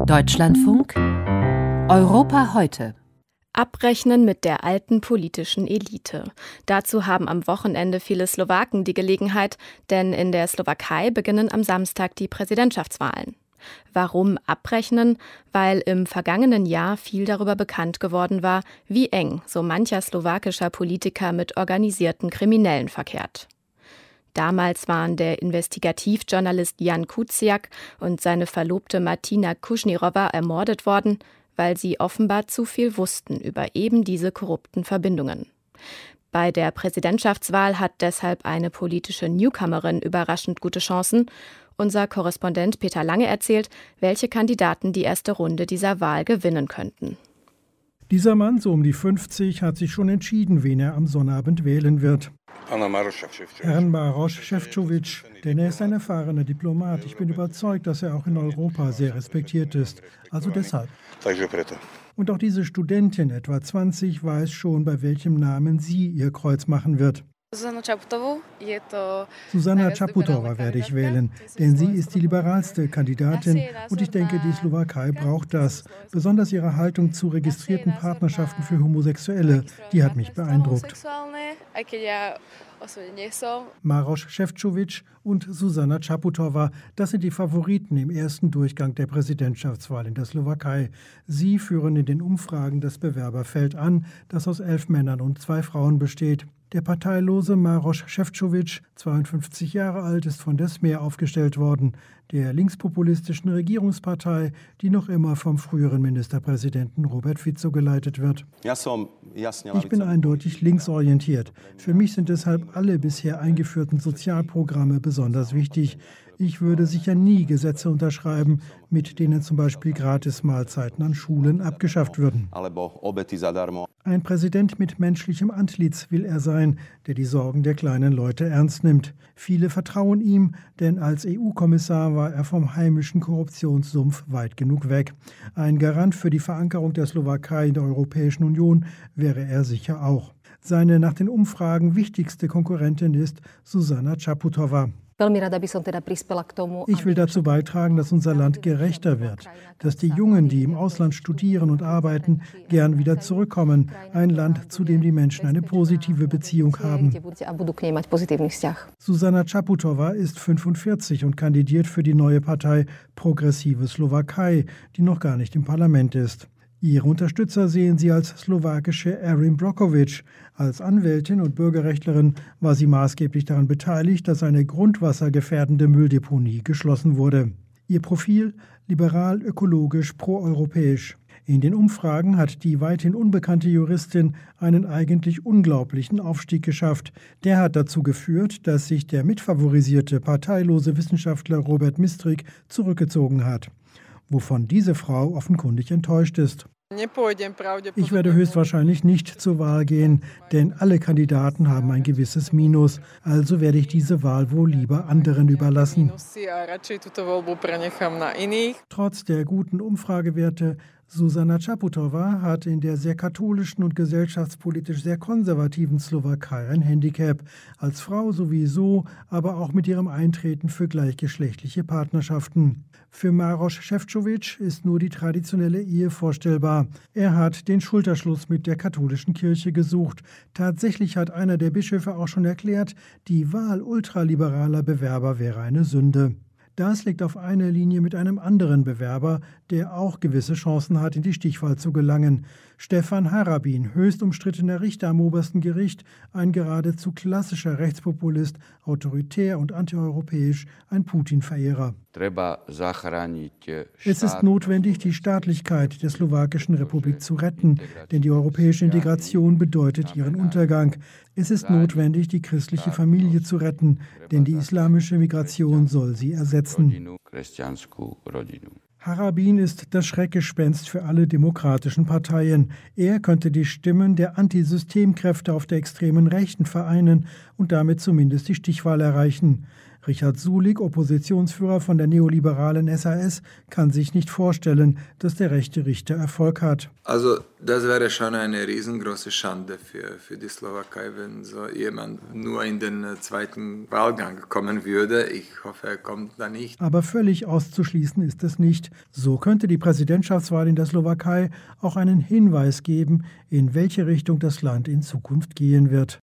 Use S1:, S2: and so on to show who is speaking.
S1: Deutschlandfunk Europa heute.
S2: Abrechnen mit der alten politischen Elite. Dazu haben am Wochenende viele Slowaken die Gelegenheit, denn in der Slowakei beginnen am Samstag die Präsidentschaftswahlen. Warum abrechnen? Weil im vergangenen Jahr viel darüber bekannt geworden war, wie eng so mancher slowakischer Politiker mit organisierten Kriminellen verkehrt. Damals waren der Investigativjournalist Jan Kuciak und seine Verlobte Martina Kušnírova ermordet worden, weil sie offenbar zu viel wussten über eben diese korrupten Verbindungen. Bei der Präsidentschaftswahl hat deshalb eine politische Newcomerin überraschend gute Chancen. Unser Korrespondent Peter Lange erzählt, welche Kandidaten die erste Runde dieser Wahl gewinnen könnten.
S3: Dieser Mann, so um die 50, hat sich schon entschieden, wen er am Sonnabend wählen wird. Herrn Maroš Šefčovič, denn er ist ein erfahrener Diplomat. Ich bin überzeugt, dass er auch in Europa sehr respektiert ist. Also deshalb. Und auch diese Studentin, etwa 20, weiß schon, bei welchem Namen sie ihr Kreuz machen wird. Zuzana Čaputová werde ich wählen, denn sie ist die liberalste Kandidatin und ich denke, die Slowakei braucht das. Besonders ihre Haltung zu registrierten Partnerschaften für Homosexuelle, die hat mich beeindruckt. Maroš Šefčovič und Zuzana Čaputová, das sind die Favoriten im ersten Durchgang der Präsidentschaftswahl in der Slowakei. Sie führen in den Umfragen das Bewerberfeld an, das aus 11 Männern und 2 Frauen besteht. Der parteilose Maroš Šefčovič, 52 Jahre alt, ist von Desmer aufgestellt worden, der linkspopulistischen Regierungspartei, die noch immer vom früheren Ministerpräsidenten Robert Fico geleitet wird. Ich bin eindeutig linksorientiert. Für mich sind deshalb alle bisher eingeführten Sozialprogramme besonders wichtig. Ich würde sicher nie Gesetze unterschreiben, mit denen zum Beispiel Gratis-Mahlzeiten an Schulen abgeschafft würden. Ein Präsident mit menschlichem Antlitz will er sein, der die Sorgen der kleinen Leute ernst nimmt. Viele vertrauen ihm, denn als EU-Kommissar war er vom heimischen Korruptionssumpf weit genug weg. Ein Garant für die Verankerung der Slowakei in der Europäischen Union wäre er sicher auch. Seine nach den Umfragen wichtigste Konkurrentin ist Zuzana Čaputová. Ich will dazu beitragen, dass unser Land gerechter wird, dass die Jungen, die im Ausland studieren und arbeiten, gern wieder zurückkommen, ein Land, zu dem die Menschen eine positive Beziehung haben. Zuzana Čaputová ist 45 und kandidiert für die neue Partei Progressive Slowakei, die noch gar nicht im Parlament ist. Ihre Unterstützer sehen sie als slowakische Erin Brockovich. Als Anwältin und Bürgerrechtlerin war sie maßgeblich daran beteiligt, dass eine grundwassergefährdende Mülldeponie geschlossen wurde. Ihr Profil: liberal, ökologisch, proeuropäisch. In den Umfragen hat die weithin unbekannte Juristin einen eigentlich unglaublichen Aufstieg geschafft. Der hat dazu geführt, dass sich der mitfavorisierte parteilose Wissenschaftler Robert Mistryk zurückgezogen hat, wovon diese Frau offenkundig enttäuscht ist. Ich werde höchstwahrscheinlich nicht zur Wahl gehen, denn alle Kandidaten haben ein gewisses Minus. Also werde ich diese Wahl wohl lieber anderen überlassen. Trotz der guten Umfragewerte, Zuzana Čaputová hat in der sehr katholischen und gesellschaftspolitisch sehr konservativen Slowakei ein Handicap. Als Frau sowieso, aber auch mit ihrem Eintreten für gleichgeschlechtliche Partnerschaften. Für Maroš Šefčovič ist nur die traditionelle Ehe vorstellbar. Er hat den Schulterschluss mit der katholischen Kirche gesucht. Tatsächlich hat einer der Bischöfe auch schon erklärt, die Wahl ultraliberaler Bewerber wäre eine Sünde. Das liegt auf einer Linie mit einem anderen Bewerber, der auch gewisse Chancen hat, in die Stichwahl zu gelangen. Stefan Harabin, höchst umstrittener Richter am obersten Gericht, ein geradezu klassischer Rechtspopulist, autoritär und antieuropäisch, ein Putin-Verehrer. Es ist notwendig, die Staatlichkeit der slowakischen Republik zu retten, denn die europäische Integration bedeutet ihren Untergang. Es ist notwendig, die christliche Familie zu retten, denn die islamische Migration soll sie ersetzen. Harabin ist das Schreckgespenst für alle demokratischen Parteien. Er könnte die Stimmen der Antisystemkräfte auf der extremen Rechten vereinen und damit zumindest die Stichwahl erreichen. Richard Sulik, Oppositionsführer von der neoliberalen SAS, kann sich nicht vorstellen, dass der rechte Richter Erfolg hat.
S4: Also das wäre schon eine riesengroße Schande für die Slowakei, wenn so jemand nur in den zweiten Wahlgang kommen würde. Ich hoffe, er kommt da nicht.
S3: Aber völlig auszuschließen ist es nicht. So könnte die Präsidentschaftswahl in der Slowakei auch einen Hinweis geben, in welche Richtung das Land in Zukunft gehen wird.